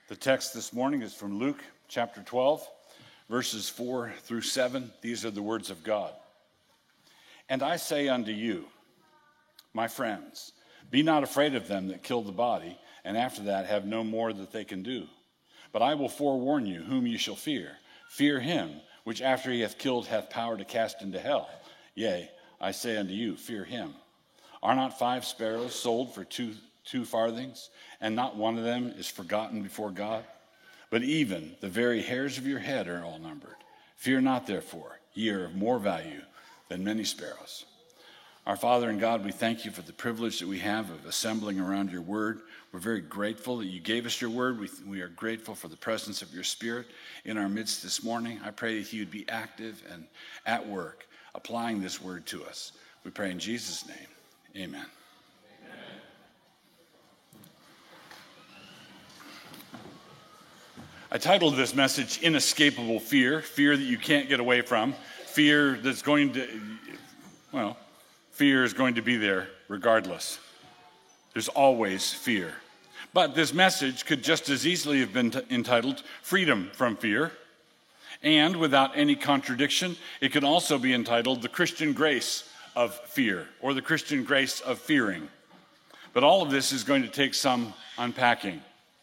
The text this morning is from Luke chapter 12, verses 4 through 7. These are the words of God. And I say unto you, my friends, be not afraid of them that kill the body, and after that have no more that they can do. But I will forewarn you whom you shall fear. Fear him, which after he hath killed hath power to cast into hell. Yea, I say unto you, fear him. Are not 5 sparrows sold for two farthings, and not one of them is forgotten before God? But even the very hairs of your head are all numbered. Fear not, therefore, ye are of more value than many sparrows. Our Father and God, we thank you for the privilege that we have of assembling around your word. We're very grateful that you gave us your word. We are grateful for the presence of your Spirit in our midst this morning. I pray that he would be active and at work, applying this word to us. We pray in Jesus' name. Amen. I titled this message, Inescapable Fear, fear that you can't get away from, fear that's fear is going to be there regardless. There's always fear. But this message could just as easily have been entitled, Freedom from Fear. And without any contradiction, it could also be entitled, The Christian Grace of Fear, or The Christian Grace of Fearing. But all of this is going to take some unpacking.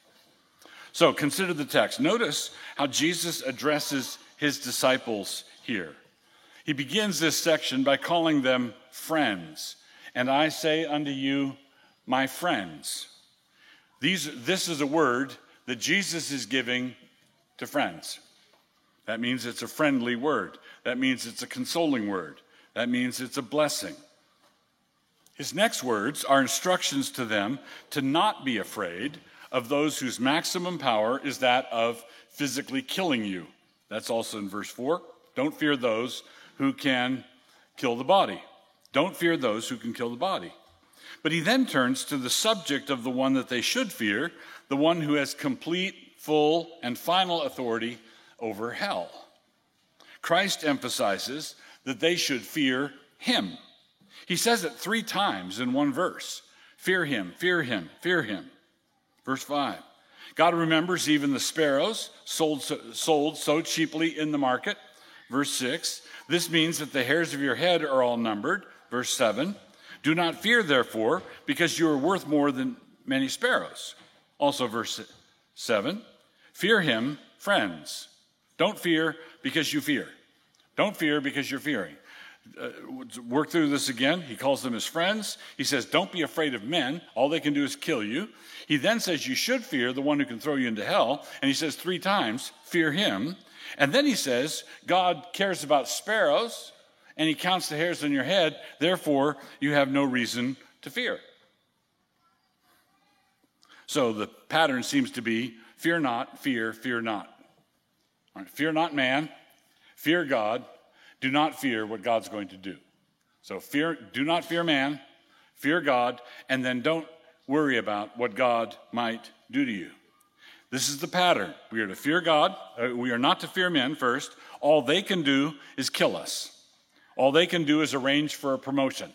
So consider the text. Notice how Jesus addresses his disciples here. He begins this section by calling them friends. And I say unto you, my friends. This is a word that Jesus is giving to friends. That means it's a friendly word. That means it's a consoling word. That means it's a blessing. His next words are instructions to them to not be afraid of those whose maximum power is that of physically killing you. That's also in verse 4. Don't fear those who can kill the body. Don't fear those who can kill the body. But he then turns to the subject of the one that they should fear, the one who has complete, full, and final authority over hell. Christ emphasizes that they should fear him. He says it 3 times in one verse. Fear him, fear him, fear him. Verse 5, God remembers even the sparrows sold so cheaply in the market. Verse 6, this means that the hairs of your head are all numbered. Verse 7, do not fear, therefore, because you are worth more than many sparrows. Also verse 7, fear him, friends. Don't fear because you fear. Don't fear because you're fearing. Work through this again. He calls them his friends. He says, don't be afraid of men. All they can do is kill you. He then says you should fear the one who can throw you into hell. And he says 3 times, fear him. And then he says, God cares about sparrows, and he counts the hairs on your head. Therefore, you have no reason to fear. So the pattern seems to be fear not, fear not. All right, fear not man, fear God. Do not fear what God's going to do. So do not fear man, fear God, and then don't worry about what God might do to you. This is the pattern. We are to fear God. We are not to fear men first. All they can do is kill us. All they can do is arrange for a promotion.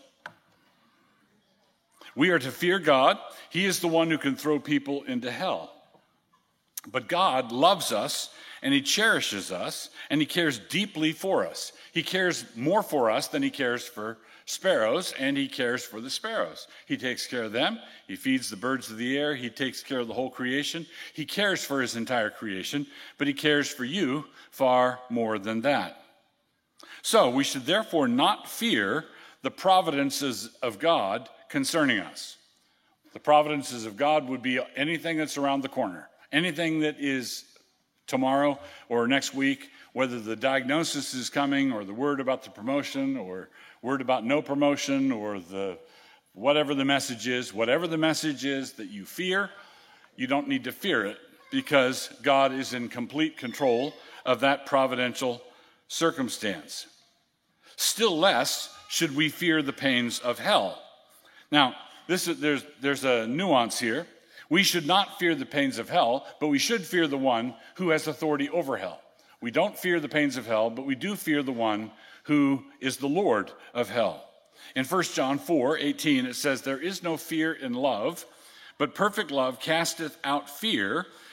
We are to fear God. He is the one who can throw people into hell. But God loves us, and he cherishes us, and he cares deeply for us. He cares more for us than he cares for sparrows, and he cares for the sparrows. He takes care of them. He feeds the birds of the air. He takes care of the whole creation. He cares for his entire creation, but he cares for you far more than that. So we should therefore not fear the providences of God concerning us. The providences of God would be anything that's around the corner, anything that is tomorrow or next week, whether the diagnosis is coming or the word about the promotion or word about no promotion or whatever the message is that you fear, you don't need to fear it because God is in complete control of that providential circumstance. Still less should we fear the pains of hell. Now, there's a nuance here. We should not fear the pains of hell, but we should fear the one who has authority over hell. We don't fear the pains of hell, but we do fear the one who is the Lord of hell. In 1 John 4:18, it says, there is no fear in love, but perfect love casteth out fear,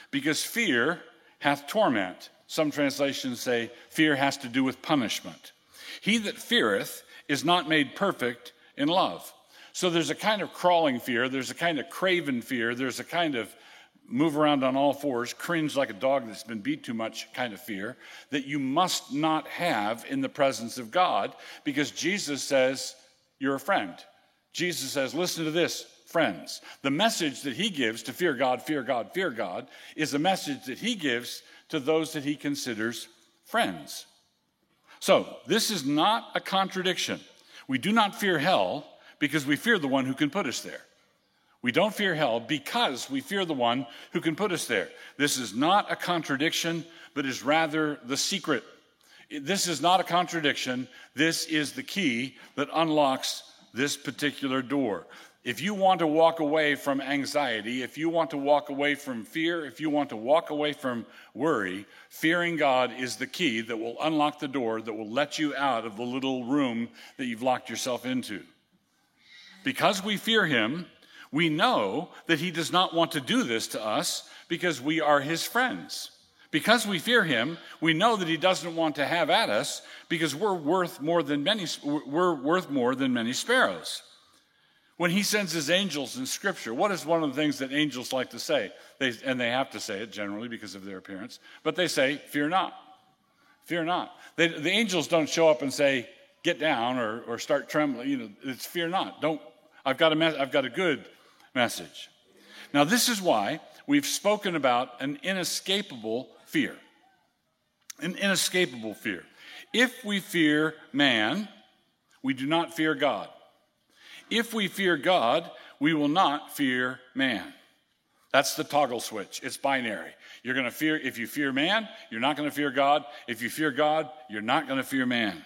because fear hath torment. Some translations say fear has to do with punishment. He that feareth is not made perfect in love. So there's a kind of crawling fear, there's a kind of craven fear, there's a kind of move around on all fours, cringe like a dog that's been beat too much kind of fear that you must not have in the presence of God, because Jesus says you're a friend. Jesus says, listen to this, friends. The message that he gives to fear God, fear God, fear God is a message that he gives to those that he considers friends. So this is not a contradiction. We do not fear hell because we fear the one who can put us there. We don't fear hell because we fear the one who can put us there. This is not a contradiction, but is rather the secret. This is not a contradiction. This is the key that unlocks this particular door. If you want to walk away from anxiety, if you want to walk away from fear, if you want to walk away from worry, fearing God is the key that will unlock the door that will let you out of the little room that you've locked yourself into. Because we fear him, we know that he does not want to do this to us because we are his friends. Because we fear him, we know that he doesn't want to have at us because we're worth more than many sparrows. When he sends his angels in Scripture, what is one of the things that angels like to say? They have to say it generally because of their appearance, but they say, fear not. Fear not. The angels don't show up and say, get down or start trembling. It's fear not. I've got a good message. Now, this is why we've spoken about an inescapable fear. An inescapable fear. If we fear man, we do not fear God. If we fear God, we will not fear man. That's the toggle switch. It's binary. You're going to fear, if you fear man, you're not going to fear God. If you fear God, you're not going to fear man.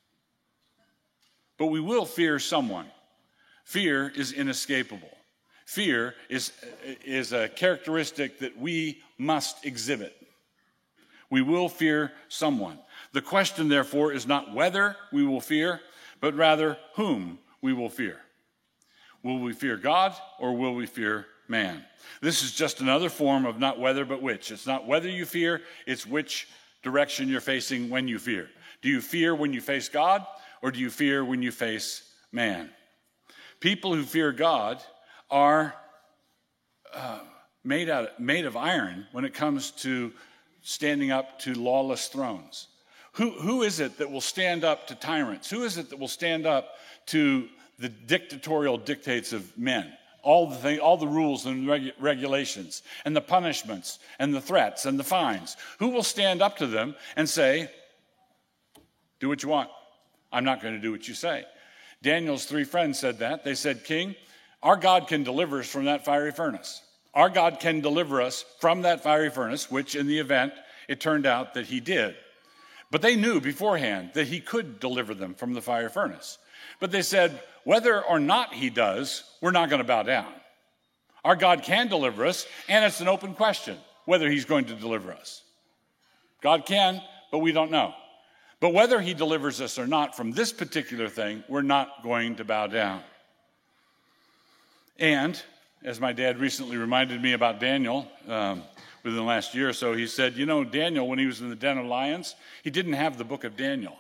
But we will fear someone. Fear is inescapable. Fear is a characteristic that we must exhibit. We will fear someone. The question, therefore, is not whether we will fear, but rather whom we will fear. Will we fear God or will we fear man? This is just another form of not whether but which. It's not whether you fear, it's which direction you're facing when you fear. Do you fear when you face God or do you fear when you face man? People who fear God are made of iron when it comes to standing up to lawless thrones. Who is it that will stand up to tyrants? Who is it that will stand up to the dictatorial dictates of men? All the rules and regulations and the punishments and the threats and the fines. Who will stand up to them and say, do what you want. I'm not going to do what you say. Daniel's 3 friends said that. They said, King, our God can deliver us from that fiery furnace. Our God can deliver us from that fiery furnace, which in the event, it turned out that he did. But they knew beforehand that he could deliver them from the fiery furnace. But they said, whether or not he does, we're not going to bow down. Our God can deliver us, and it's an open question whether he's going to deliver us. God can, but we don't know. But whether he delivers us or not from this particular thing, we're not going to bow down. And, as my dad recently reminded me about Daniel, within the last year or so, he said, Daniel, when he was in the den of lions, he didn't have the book of Daniel.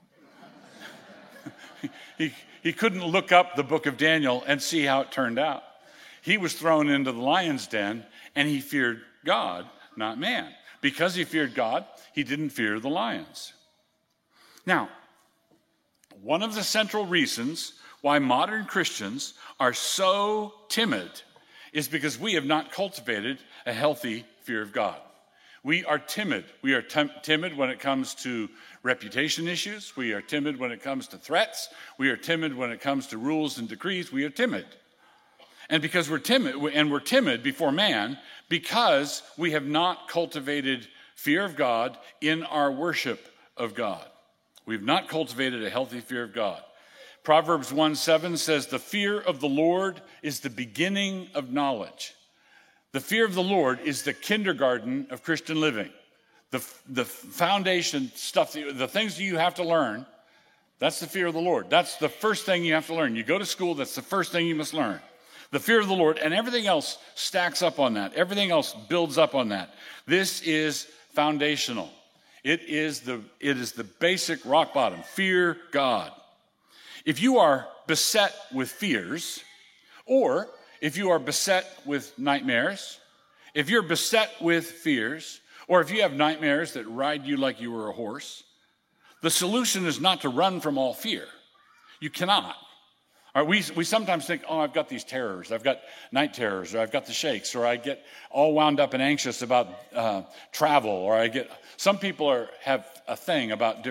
He couldn't look up the book of Daniel and see how it turned out. He was thrown into the lion's den, and he feared God, not man. Because he feared God, he didn't fear the lions. Now, one of the central reasons why modern Christians are so timid is because we have not cultivated a healthy fear of God. We are timid. We are timid when it comes to reputation issues. We are timid when it comes to threats. We are timid when it comes to rules and decrees. We are timid. And because we're timid before man, because we have not cultivated fear of God in our worship of God. We've not cultivated a healthy fear of God. Proverbs 1:7 says, the fear of the Lord is the beginning of knowledge. The fear of the Lord is the kindergarten of Christian living. The foundation stuff, the things that you have to learn, that's the fear of the Lord. That's the first thing you have to learn. You go to school, that's the first thing you must learn. The fear of the Lord, and everything else stacks up on that. Everything else builds up on that. This is foundational. It is the basic rock bottom. Fear God. If you are beset with fears, or if you are beset with nightmares, if you're beset with fears, or if you have nightmares that ride you like you were a horse, the solution is not to run from all fear. You cannot. All right, we sometimes think, oh, I've got these terrors. I've got night terrors, or I've got the shakes, or I get all wound up and anxious about travel, or some people have a thing about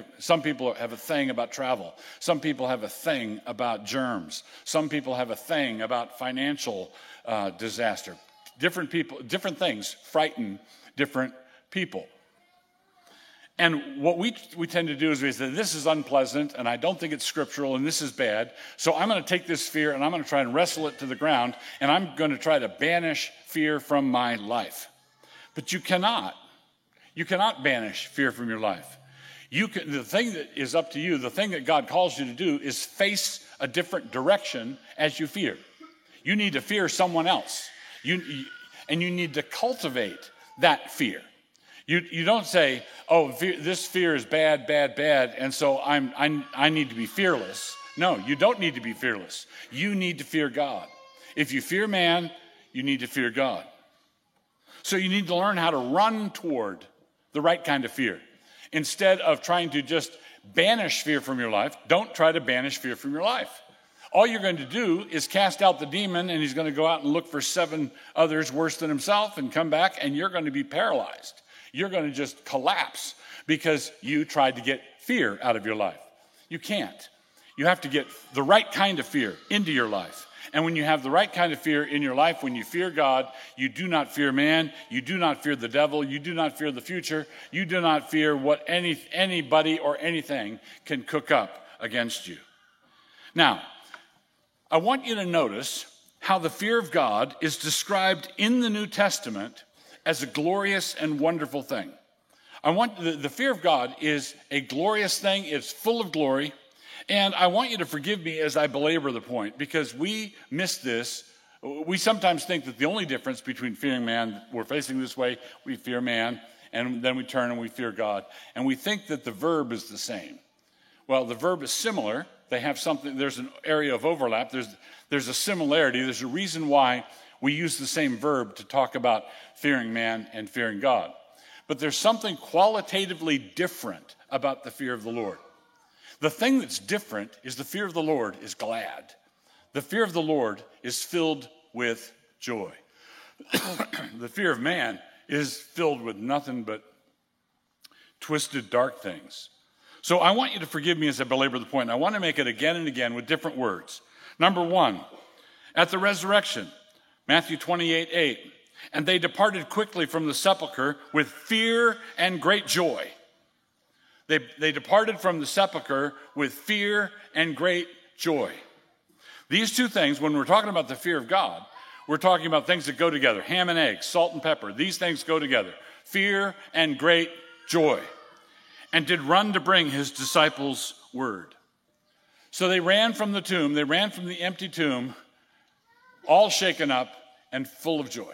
travel. Some people have a thing about germs. Some people have a thing about financial disaster. Different things frighten different people. And what we tend to do is we say, this is unpleasant, and I don't think it's scriptural, and this is bad. So I'm going to take this fear, and I'm going to try and wrestle it to the ground, and I'm going to try to banish fear from my life. But you cannot. You cannot banish fear from your life. The thing that is up to you, the thing that God calls you to do, is face a different direction as you fear. You need to fear someone else. And you need to cultivate that fear. You don't say, oh, this fear is bad, bad, bad, and so I need to be fearless. No, you don't need to be fearless. You need to fear God. If you fear man, you need to fear God. So you need to learn how to run toward the right kind of fear. Instead of trying to just banish fear from your life, don't try to banish fear from your life. All you're going to do is cast out the demon, and he's going to go out and look for 7 others worse than himself and come back, and you're going to be paralyzed. You're going to just collapse because you tried to get fear out of your life. You can't. You have to get the right kind of fear into your life. And when you have the right kind of fear in your life, when you fear God, you do not fear man, you do not fear the devil, you do not fear the future, you do not fear what anybody or anything can cook up against you. Now, I want you to notice how the fear of God is described in the New Testament as a glorious and wonderful thing. The fear of God is a glorious thing. It's full of glory. And I want you to forgive me as I belabor the point, because we miss this. We sometimes think that the only difference between fearing man, we're facing this way, we fear man, and then we turn and we fear God. And we think that the verb is the same. Well, the verb is similar. They have something, there's an area of overlap. There's a similarity. There's a reason why we use the same verb to talk about fearing man and fearing God. But there's something qualitatively different about the fear of the Lord. The thing that's different is the fear of the Lord is glad. The fear of the Lord is filled with joy. The fear of man is filled with nothing but twisted, dark things. So I want you to forgive me as I belabor the point. I want to make it again and again with different words. Number 1, at the resurrection, Matthew 28:8, and they departed quickly from the sepulchre with fear and great joy. They departed from the sepulchre with fear and great joy. These two things, when we're talking about the fear of God, we're talking about things that go together. Ham and eggs, salt and pepper. These things go together. Fear and great joy. And did run to bring his disciples word. So they ran from the tomb. They ran from the empty tomb, all shaken up and full of joy.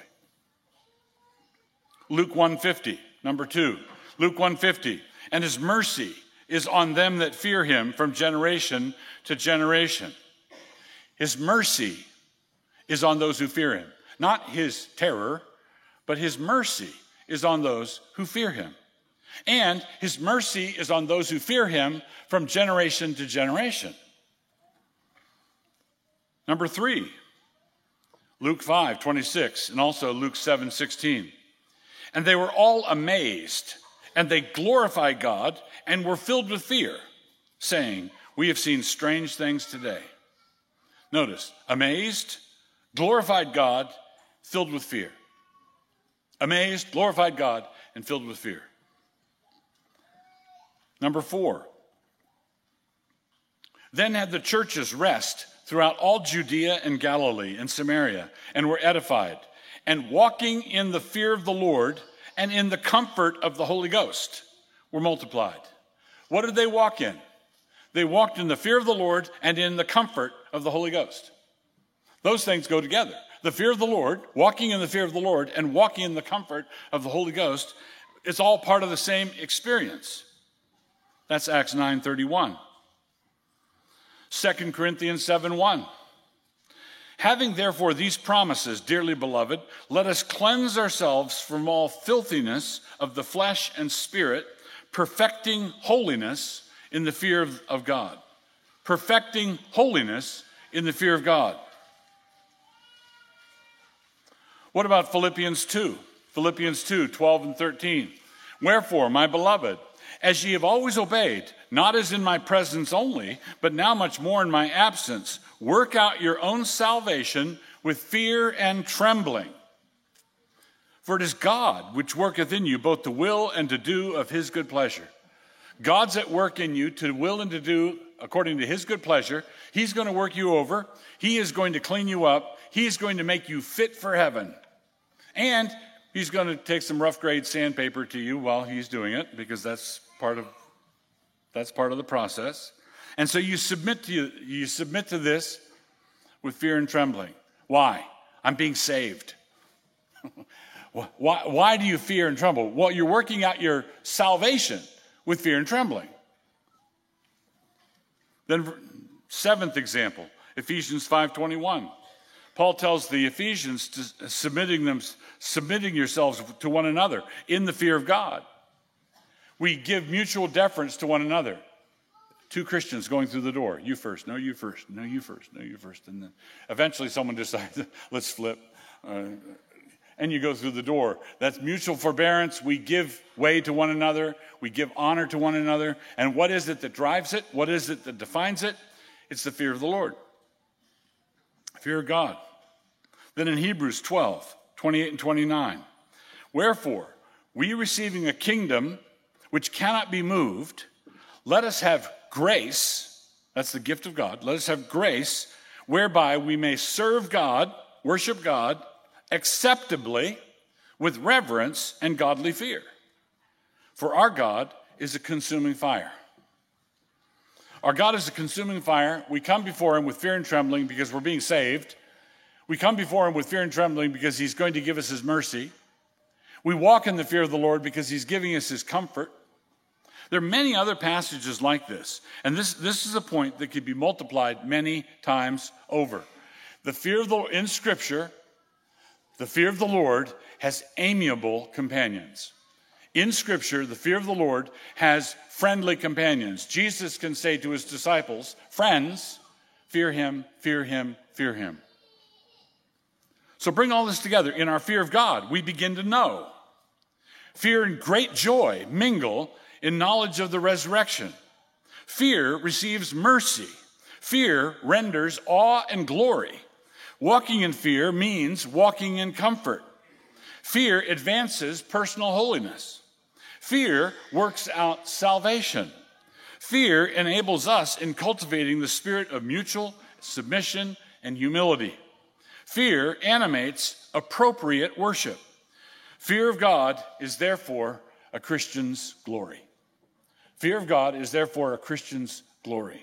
Luke 1:50, number 2. Luke 1:50. And his mercy is on them that fear him from generation to generation. His mercy is on those who fear him. Not his terror, but his mercy is on those who fear him. And his mercy is on those who fear him from generation to generation. Number 3, Luke 5:26, and also Luke 7:16. And they were all amazed, and they glorified God and were filled with fear, saying, we have seen strange things today. Notice, amazed, glorified God, filled with fear. Amazed, glorified God, and filled with fear. Number 4, then had the churches rest throughout all Judea and Galilee and Samaria, and were edified, and walking in the fear of the Lord and in the comfort of the Holy Ghost were multiplied. What did they walk in? They walked in the fear of the Lord and in the comfort of the Holy Ghost. Those things go together. The fear of the Lord, walking in the fear of the Lord, and walking in the comfort of the Holy Ghost, it's all part of the same experience. That's Acts 9:31. 2 Corinthians 7:1. Having therefore these promises, dearly beloved, let us cleanse ourselves from all filthiness of the flesh and spirit, perfecting holiness in the fear of God. Perfecting holiness in the fear of God. What about Philippians 2? Philippians 2:12 and 13. Wherefore, my beloved, as ye have always obeyed, not as in my presence only, but now much more in my absence, work out your own salvation with fear and trembling. For it is God which worketh in you both to will and to do of his good pleasure. God's at work in you to will and to do according to his good pleasure. He's going to work you over. He is going to clean you up. He's going to make you fit for heaven. And he's going to take some rough grade sandpaper to you while he's doing it, because that's part of the process. And so you submit to this with fear and trembling. Why? I'm being saved. Why do you fear and tremble? Well, you're working out your salvation with fear and trembling. Then, seventh example, Ephesians 5:21. Paul tells the Ephesians to submitting yourselves to one another in the fear of God. We give mutual deference to one another. Two Christians going through the door. You first. No, you first. No, you first. No, you first. And then eventually someone decides, let's flip. And you go through the door. That's mutual forbearance. We give way to one another. We give honor to one another. And what is it that drives it? What is it that defines it? It's the fear of the Lord. Fear of God. Then in Hebrews 12:28 and 29. Wherefore, we receiving a kingdom which cannot be moved, let us have grace, that's the gift of God, let us have grace whereby we may serve God, worship God, acceptably with reverence and godly fear. For our God is a consuming fire. Our God is a consuming fire. We come before him with fear and trembling because we're being saved. We come before him with fear and trembling because he's going to give us his mercy. We walk in the fear of the Lord because he's giving us his comfort. There are many other passages like this. And this is a point that could be multiplied many times over. The fear of the in Scripture, the fear of the Lord has amiable companions. In Scripture, the fear of the Lord has friendly companions. Jesus can say to his disciples, friends, fear him, fear him, fear him. So bring all this together. In our fear of God, we begin to know. Fear and great joy mingle in knowledge of the resurrection. Fear receives mercy. Fear renders awe and glory. Walking in fear means walking in comfort. Fear advances personal holiness. Fear works out salvation. Fear enables us in cultivating the spirit of mutual submission and humility. Fear animates appropriate worship. Fear of God is therefore a Christian's glory. Fear of God is therefore a Christian's glory.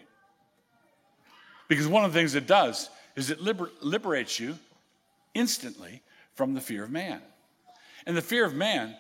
Because one of the things it does is it liberates you instantly from the fear of man. And the fear of man,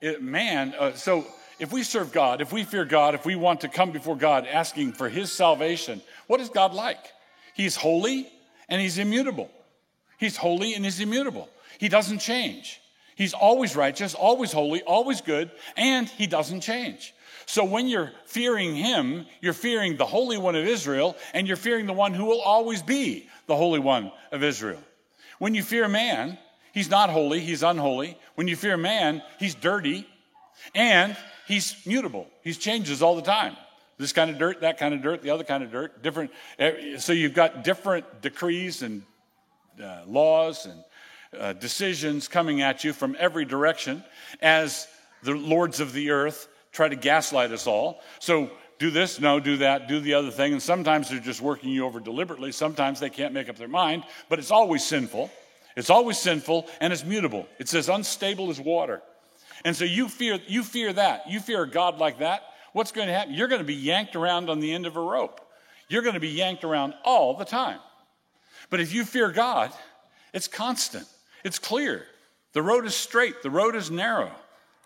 so if we serve God, if we fear God, if we want to come before God asking for his salvation, what is God like? He's holy and he's immutable. He's holy and he's immutable. He doesn't change. He's always righteous, always holy, always good, and he doesn't change. So when you're fearing him, you're fearing the Holy One of Israel, and you're fearing the one who will always be the Holy One of Israel. When you fear man, he's not holy, he's unholy. When you fear man, he's dirty, and he's mutable. He changes all the time. This kind of dirt, that kind of dirt, the other kind of dirt, different. So you've got different decrees and laws and decisions coming at you from every direction as the lords of the earth try to gaslight us all. So do this, no, do that, do the other thing. And sometimes they're just working you over deliberately. Sometimes they can't make up their mind, but it's always sinful. It's always sinful, and it's mutable. It's as unstable as water. And so you fear that. You fear a God like that. What's going to happen? You're going to be yanked around on the end of a rope. You're going to be yanked around all the time. But if you fear God, it's constant. It's clear. The road is straight. The road is narrow.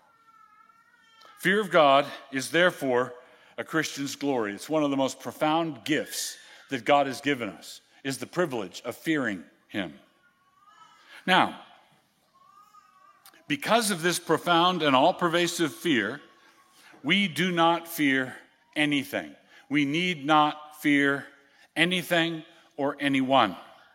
Fear of God is therefore a Christian's glory. It's one of the most profound gifts that God has given us, is the privilege of fearing him. Now, because of this profound and all-pervasive fear, we do not fear anything. We need not fear anything or anyone.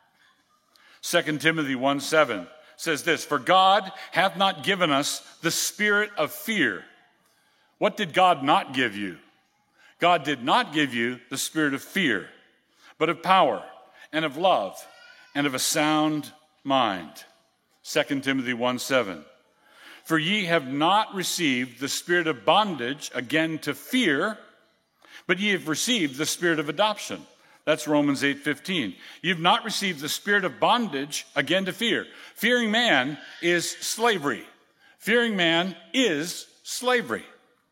2 Timothy 1:7 says this, "For God hath not given us the spirit of fear." What did God not give you? God did not give you the spirit of fear, but of power and of love and of a sound mind. 2 Timothy 1:7. "For ye have not received the spirit of bondage again to fear, but ye have received the spirit of adoption." That's Romans 8:15. You've not received the spirit of bondage again to fear. Fearing man is slavery. Fearing man is slavery.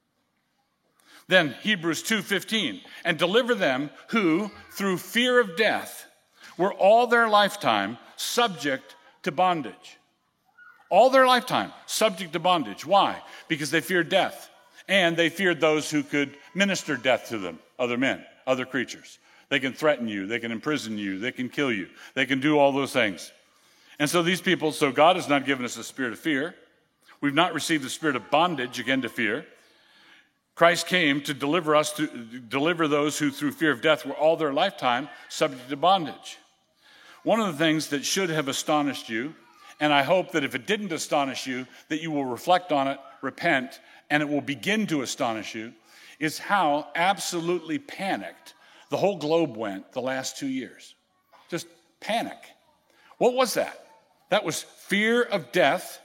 Then Hebrews 2:15, "And deliver them who, through fear of death, were all their lifetime subject to bondage." All their lifetime subject to bondage. Why? Because they feared death. And they feared those who could minister death to them, other men, other creatures. They can threaten you. They can imprison you. They can kill you. They can do all those things. And so these people, so God has not given us a spirit of fear. We've not received the spirit of bondage, again, to fear. Christ came to deliver us, to deliver those who through fear of death were all their lifetime subject to bondage. One of the things that should have astonished you, and I hope that if it didn't astonish you, that you will reflect on it, repent, and it will begin to astonish you, is how absolutely panicked the whole globe went the last 2 years. Just panic. What was that? That was fear of death,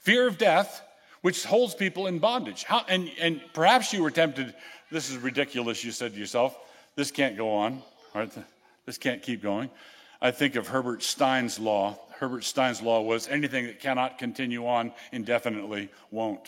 which holds people in bondage. And perhaps you were tempted, this is ridiculous, you said to yourself, this can't go on, right? This can't keep going. I think of Herbert Stein's law. Herbert Stein's law was anything that cannot continue on indefinitely won't.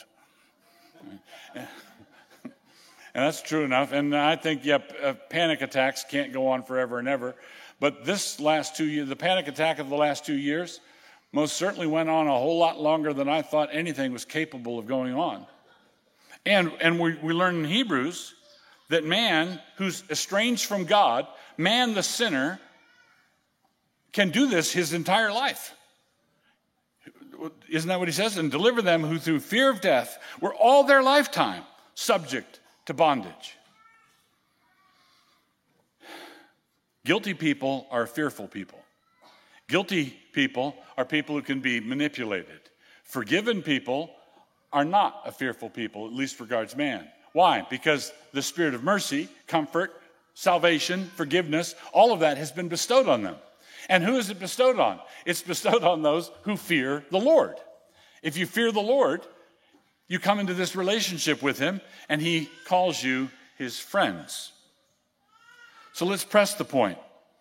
And that's true enough. And I think, panic attacks can't go on forever and ever. But this last 2 years, the panic attack of the last 2 years, most certainly went on a whole lot longer than I thought anything was capable of going on. And we learn in Hebrews that man who's estranged from God, man the sinner, can do this his entire life. Isn't that what he says? "And deliver them who through fear of death were all their lifetime subject to bondage." Guilty people are fearful people. Guilty people are people who can be manipulated. Forgiven people are not a fearful people, at least regards man. Why? Because the spirit of mercy, comfort, salvation, forgiveness, all of that has been bestowed on them. And who is it bestowed on? It's bestowed on those who fear the Lord. If you fear the Lord, you come into this relationship with him, and he calls you his friends. So let's press the point.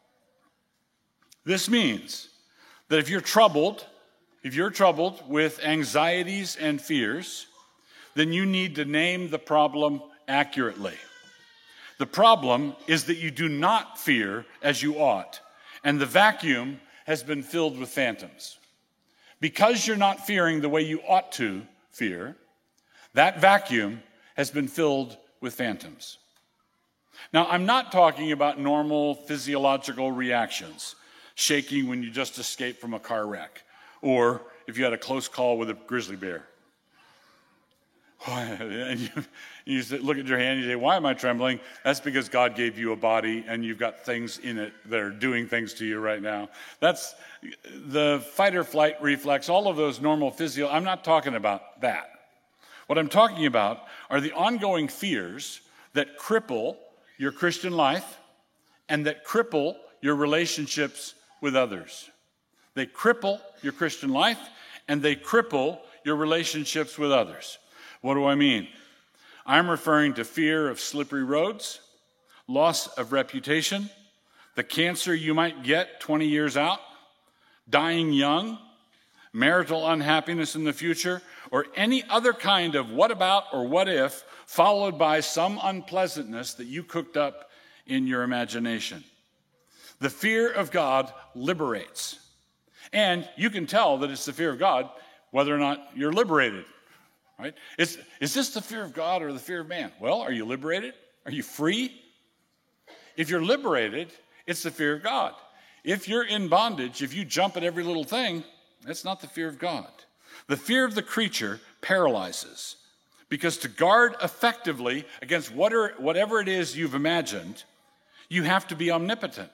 This means that if you're troubled with anxieties and fears, then you need to name the problem accurately. The problem is that you do not fear as you ought, and the vacuum has been filled with phantoms. Because you're not fearing the way you ought to fear, that vacuum has been filled with phantoms. Now, I'm not talking about normal physiological reactions, shaking when you just escaped from a car wreck, or if you had a close call with a grizzly bear. And you look at your hand and you say, "Why am I trembling?" That's because God gave you a body and you've got things in it that are doing things to you right now. That's the fight or flight reflex, all of those normal physio. I'm not talking about that. What I'm talking about are the ongoing fears that cripple your Christian life and that cripple your relationships with others. They cripple your Christian life and they cripple your relationships with others. What do I mean? I'm referring to fear of slippery roads, loss of reputation, the cancer you might get 20 years out, dying young, marital unhappiness in the future, or any other kind of what about or what if, followed by some unpleasantness that you cooked up in your imagination. The fear of God liberates. And you can tell that it's the fear of God whether or not you're liberated. Right? Is this the fear of God or the fear of man? Well, are you liberated? Are you free? If you're liberated, it's the fear of God. If you're in bondage, if you jump at every little thing, that's not the fear of God. The fear of the creature paralyzes, because to guard effectively against whatever it is you've imagined, you have to be omnipotent.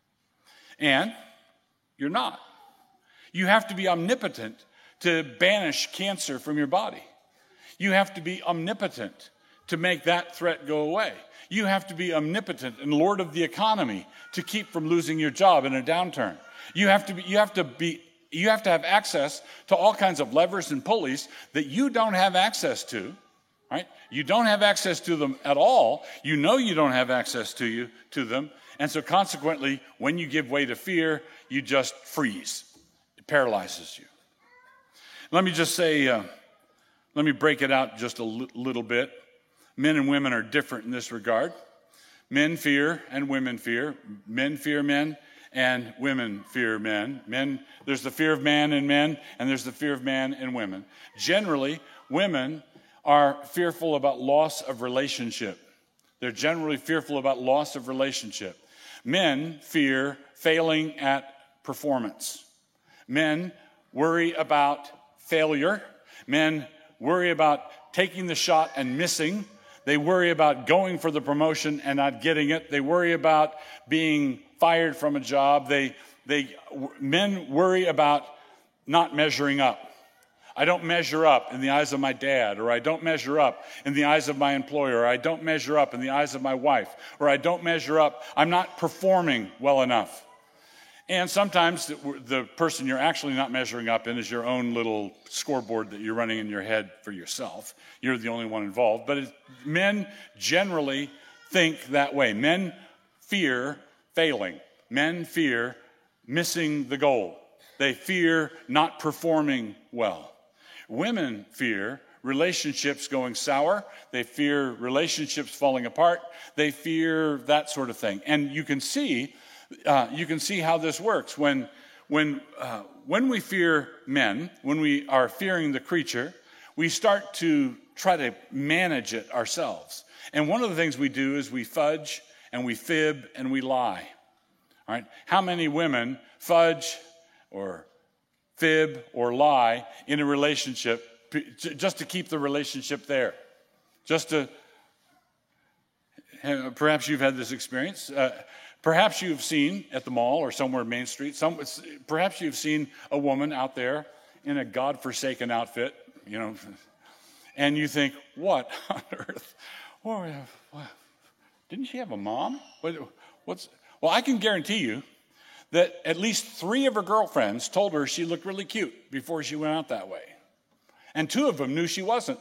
And you're not. You have to be omnipotent to banish cancer from your body. You have to be omnipotent to make that threat go away. You have to be omnipotent and lord of the economy to keep from losing your job in a downturn. You have to have access to all kinds of levers and pulleys that you don't have access to, right? You don't have access to them at all. You know you don't have access to them. And so consequently, when you give way to fear, you just freeze. It paralyzes you. Let me just say, let me break it out just a little bit. Men and women are different in this regard. Men fear and women fear. Men fear men and women fear men. There's the fear of man in men, and there's the fear of man in women. Generally, women are fearful about loss of relationship. They're generally fearful about loss of relationship. Men fear failing at performance. Men worry about failure. Men worry about taking the shot and missing. They worry about going for the promotion and not getting it. They worry about being fired from a job. Men worry about not measuring up. I don't measure up in the eyes of my dad, or I don't measure up in the eyes of my employer, or I don't measure up in the eyes of my wife, or I don't measure up. I'm not performing well enough. And sometimes the person you're actually not measuring up in is your own little scoreboard that you're running in your head for yourself. You're the only one involved. But men generally think that way. Men fear failing. Men fear missing the goal. They fear not performing well. Women fear relationships going sour. They fear relationships falling apart. They fear that sort of thing. And you can see how this works. When we fear men, when we are fearing the creature, we start to try to manage it ourselves. And one of the things we do is we fudge and we fib and we lie. All right? How many women fudge or fib or lie in a relationship just to keep the relationship there? Perhaps you've had this experience. Perhaps you've seen at the mall or somewhere Main Street, perhaps you've seen a woman out there in a godforsaken outfit, and you think, what on earth? Didn't she have a mom? Well, I can guarantee you that at least 3 of her girlfriends told her she looked really cute before she went out that way. And 2 of them knew she wasn't.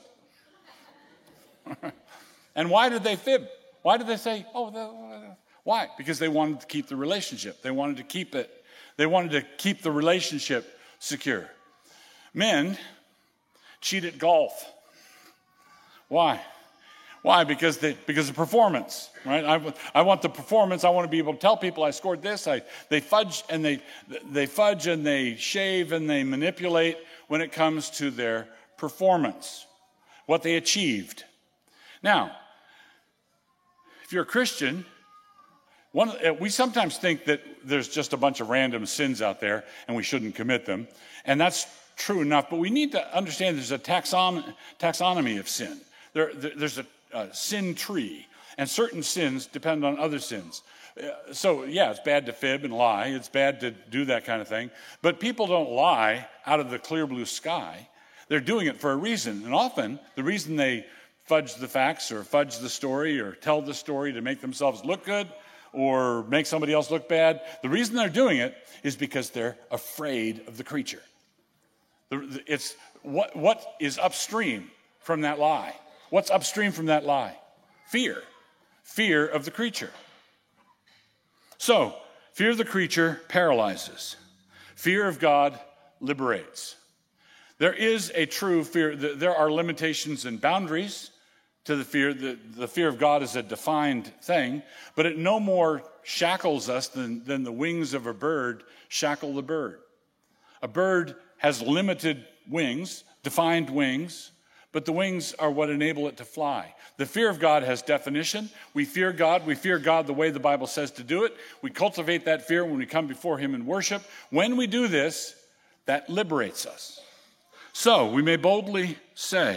And why did they fib? Why did they say, why? Because they wanted to keep the relationship. They wanted to keep it. They wanted to keep the relationship secure. Men cheat at golf. Why? Why? Because of performance, right? I want the performance. I want to be able to tell people I scored this. They fudge and they shave and they manipulate when it comes to their performance, what they achieved. Now, if you're a Christian, we sometimes think that there's just a bunch of random sins out there and we shouldn't commit them, and that's true enough. But we need to understand there's a taxonomy of sin. There's a sin tree, and certain sins depend on other sins. So, yeah, it's bad to fib and lie. It's bad to do that kind of thing. But people don't lie out of the clear blue sky. They're doing it for a reason. And often, the reason they fudge the facts or fudge the story or tell the story to make themselves look good or make somebody else look bad, the reason they're doing it is because they're afraid of the creature. It's what is upstream from that lie. What's upstream from that lie? Fear. Fear of the creature. So, fear of the creature paralyzes. Fear of God liberates. There is a true fear. There are limitations and boundaries to the fear. The fear of God is a defined thing, but it no more shackles us than the wings of a bird shackle the bird. A bird has limited wings, defined wings, but the wings are what enable it to fly. The fear of God has definition. We fear God. We fear God the way the Bible says to do it. We cultivate that fear when we come before him in worship. When we do this, that liberates us. So we may boldly say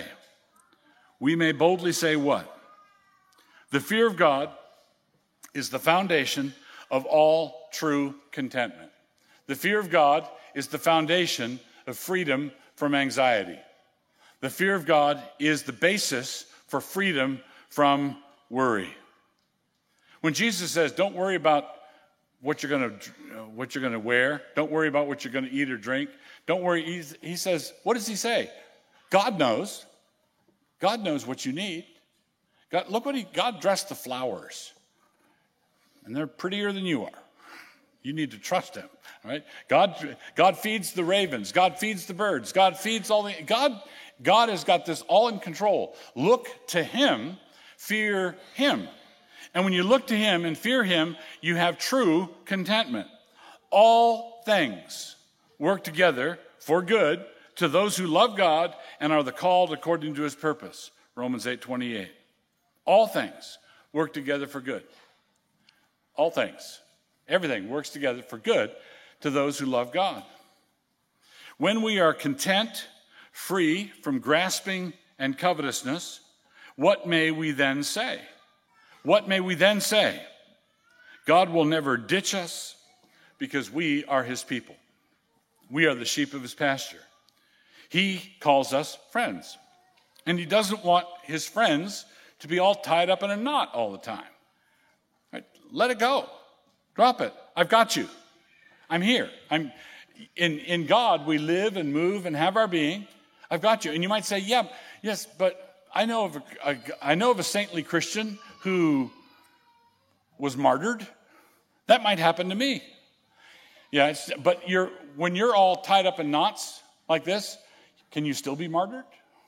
what? The fear of God is the foundation of all true contentment. The fear of God is the foundation of freedom from anxiety. The fear of God is the basis for freedom from worry. When Jesus says, don't worry about what you're going to wear, don't worry about what you're going to eat or drink, don't worry, he says, what does he say? God knows. God knows what you need. God dressed the flowers, and they're prettier than you are. You need to trust him, right? God feeds the ravens. God feeds the birds. God feeds God has got this all in control. Look to him, fear him. And when you look to him and fear him, you have true contentment. All things work together for good to those who love God and are the called according to his purpose. Romans 8:28. All things work together for good. All things. Everything works together for good to those who love God. When we are content, free from grasping and covetousness, what may we then say? What may we then say? God will never ditch us because we are his people. We are the sheep of his pasture. He calls us friends. And he doesn't want his friends to be all tied up in a knot all the time. Right? Let it go. Drop it. I've got you. I'm here. I'm in God we live and move and have our being. I've got you. And you might say, yes, but I know of a saintly Christian who was martyred. That might happen to me. Yeah, but when you're all tied up in knots like this, can you still be martyred?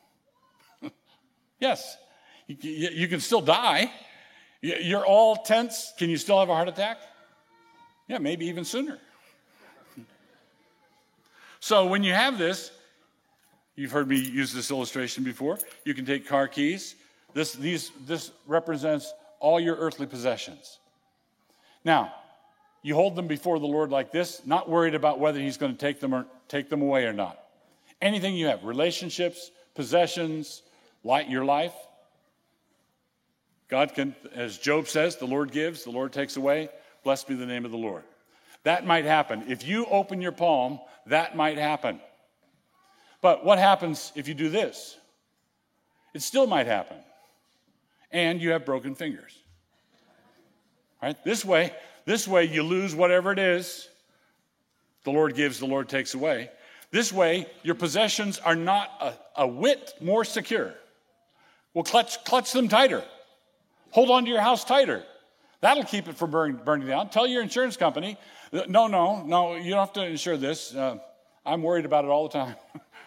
Yes. You can still die. You're all tense. Can you still have a heart attack? Yeah, maybe even sooner. So when you have this, you've heard me use this illustration before. You can take car keys. This represents all your earthly possessions. Now, you hold them before the Lord like this, not worried about whether he's going to take them away or not. Anything you have, relationships, possessions, your life, God can, as Job says, the Lord gives, the Lord takes away. Blessed be the name of the Lord. That might happen. If you open your palm, that might happen. But what happens if you do this? It still might happen. And you have broken fingers. Right? This way you lose whatever it is. The Lord gives, the Lord takes away. This way, your possessions are not a whit more secure. Well, clutch them tighter. Hold on to your house tighter. That'll keep it from burning down. Tell your insurance company, no, you don't have to insure this. I'm worried about it all the time.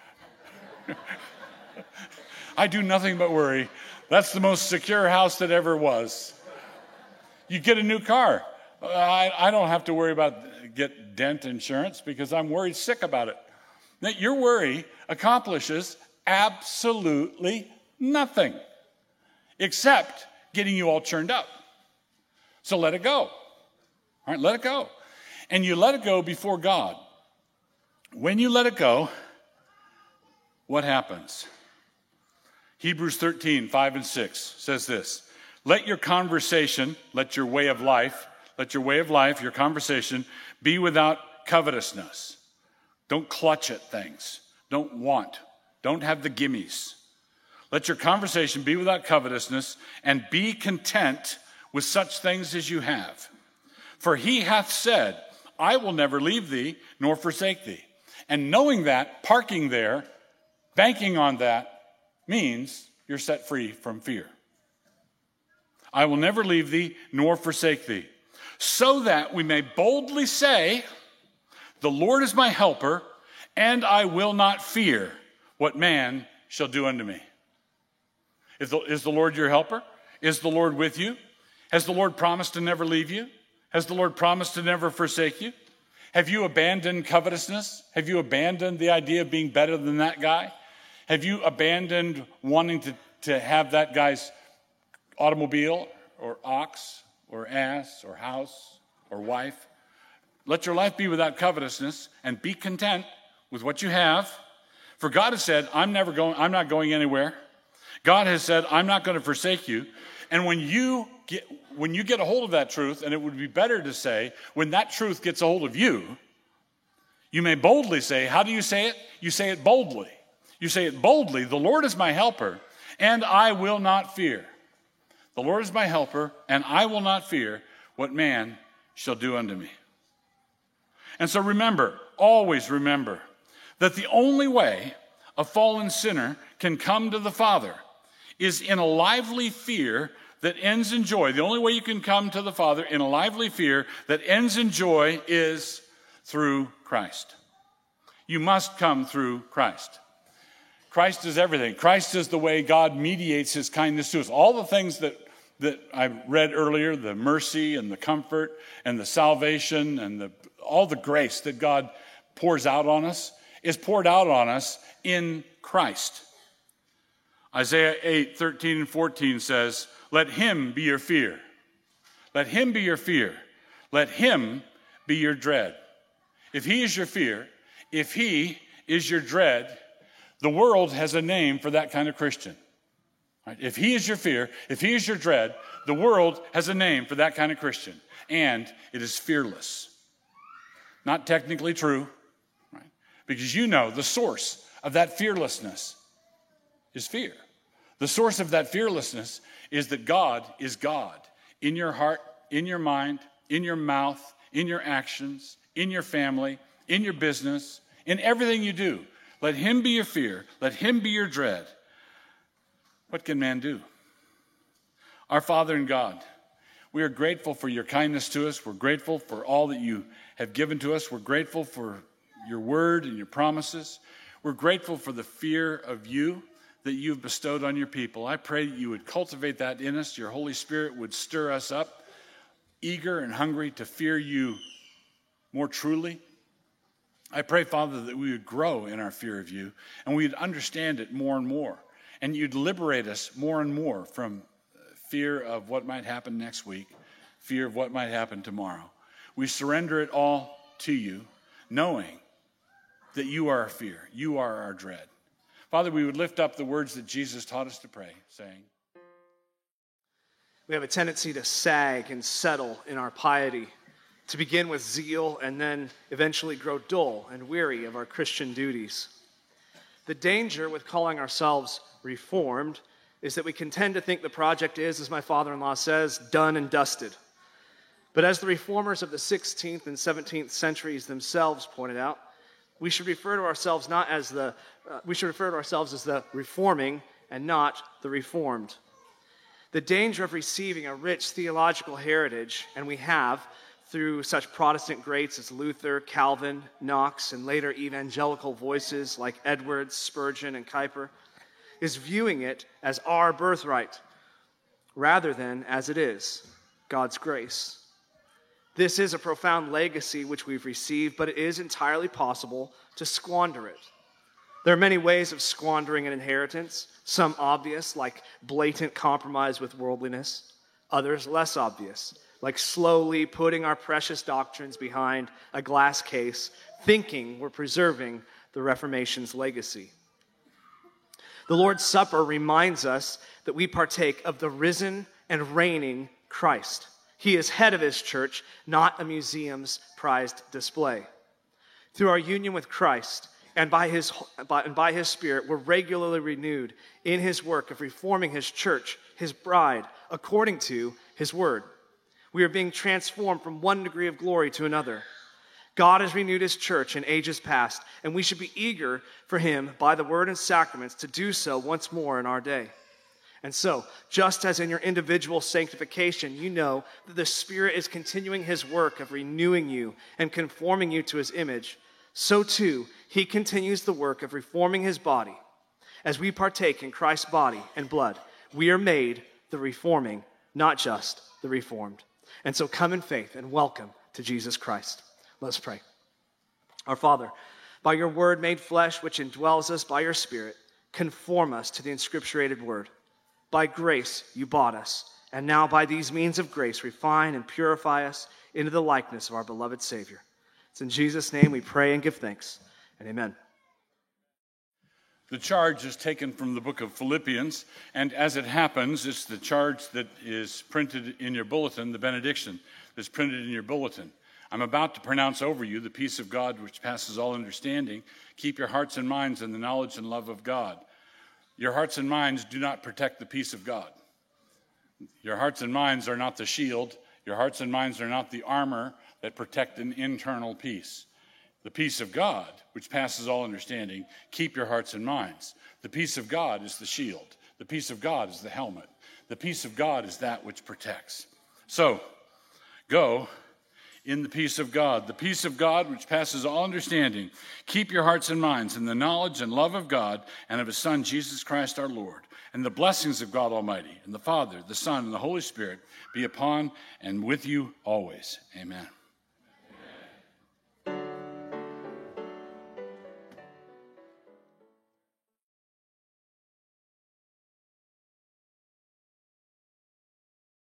I do nothing but worry. That's the most secure house that ever was. You get a new car. I don't have to worry about get dent insurance because I'm worried sick about it. Now, your worry accomplishes absolutely nothing except getting you all churned up. So let it go. All right, let it go. And you let it go before God. When you let it go, what happens? Hebrews 13:5-6 says this. Let your conversation, your way of life, your conversation be without covetousness. Don't clutch at things. Don't want. Don't have the gimmies. Let your conversation be without covetousness and be content with such things as you have. For he hath said, I will never leave thee nor forsake thee. And knowing that, parking there, banking on that, means you're set free from fear. I will never leave thee nor forsake thee. So that we may boldly say, the Lord is my helper, and I will not fear what man shall do unto me. Is the Lord your helper? Is the Lord with you? Has the Lord promised to never leave you? Has the Lord promised to never forsake you? Have you abandoned covetousness? Have you abandoned the idea of being better than that guy? Have you abandoned wanting to have that guy's automobile or ox or ass or house or wife? Let your life be without covetousness and be content with what you have. For God has said, I'm not going anywhere. God has said, I'm not going to forsake you. And when you get a hold of that truth, and it would be better to say, when that truth gets a hold of you, you may boldly say, how do you say it? You say it boldly. You say it boldly, the Lord is my helper, and I will not fear. The Lord is my helper, and I will not fear what man shall do unto me. And so remember, always remember, that the only way a fallen sinner can come to the Father is in a lively fear that ends in joy. The only way you can come to the Father in a lively fear that ends in joy is through Christ. You must come through Christ. Christ is everything. Christ is the way God mediates his kindness to us. All the things that I read earlier, the mercy and the comfort and the salvation and all the grace that God pours out on us is poured out on us in Christ. Isaiah 8:13 and 14 says, let him be your fear. Let him be your fear. Let him be your dread. If he is your fear, if he is your dread, the world has a name for that kind of Christian. Right? If he is your fear, if he is your dread, the world has a name for that kind of Christian, and it is fearless. Not technically true, right? Because you know the source of that fearlessness is fear. The source of that fearlessness is that God is God in your heart, in your mind, in your mouth, in your actions, in your family, in your business, in everything you do. Let him be your fear. Let him be your dread. What can man do? Our Father in God, we are grateful for your kindness to us. We're grateful for all that you have given to us. We're grateful for your word and your promises. We're grateful for the fear of you that you've bestowed on your people. I pray that you would cultivate that in us. Your Holy Spirit would stir us up, eager and hungry to fear you more truly. I pray, Father, that we would grow in our fear of you and we would understand it more and more. And you'd liberate us more and more from fear of what might happen next week, fear of what might happen tomorrow. We surrender it all to you, knowing that you are our fear, you are our dread. Father, we would lift up the words that Jesus taught us to pray, saying, we have a tendency to sag and settle in our piety, to begin with zeal and then eventually grow dull and weary of our Christian duties. The danger with calling ourselves Reformed is that we can tend to think the project is, as my father-in-law says, done and dusted. But as the reformers of the 16th and 17th centuries themselves pointed out, we should refer to ourselves as the reforming and not the reformed. The danger of receiving a rich theological heritage, and we have through such Protestant greats as Luther, Calvin, Knox, and later evangelical voices like Edwards, Spurgeon, and Kuyper, is viewing it as our birthright rather than as it is, God's grace. This is a profound legacy which we've received, but it is entirely possible to squander it. There are many ways of squandering an inheritance, some obvious, like blatant compromise with worldliness, others less obvious, like slowly putting our precious doctrines behind a glass case, thinking we're preserving the Reformation's legacy. The Lord's Supper reminds us that we partake of the risen and reigning Christ. He is head of his church, not a museum's prized display. Through our union with Christ and by his Spirit, we're regularly renewed in his work of reforming his church, his bride, according to his word. We are being transformed from one degree of glory to another. God has renewed his church in ages past, and we should be eager for him, by the word and sacraments, to do so once more in our day. And so, just as in your individual sanctification, you know that the Spirit is continuing his work of renewing you and conforming you to his image, so too he continues the work of reforming his body. As we partake in Christ's body and blood, we are made the reforming, not just the reformed. And so come in faith and welcome to Jesus Christ. Let's pray. Our Father, by your word made flesh, which indwells us by your Spirit, conform us to the inscripturated word. By grace you bought us, and now by these means of grace refine and purify us into the likeness of our beloved Savior. It's in Jesus' name we pray and give thanks, and amen. The charge is taken from the book of Philippians, and as it happens, it's the charge that is printed in your bulletin, the benediction that's printed in your bulletin. I'm about to pronounce over you the peace of God which passes all understanding. Keep your hearts and minds in the knowledge and love of God. Your hearts and minds do not protect the peace of God. Your hearts and minds are not the shield. Your hearts and minds are not the armor that protect an internal peace. The peace of God, which passes all understanding, keep your hearts and minds. The peace of God is the shield. The peace of God is the helmet. The peace of God is that which protects. So, go in the peace of God. The peace of God, which passes all understanding, keep your hearts and minds in the knowledge and love of God and of his Son, Jesus Christ our Lord. And the blessings of God Almighty, and the Father, the Son, and the Holy Spirit be upon and with you always. Amen.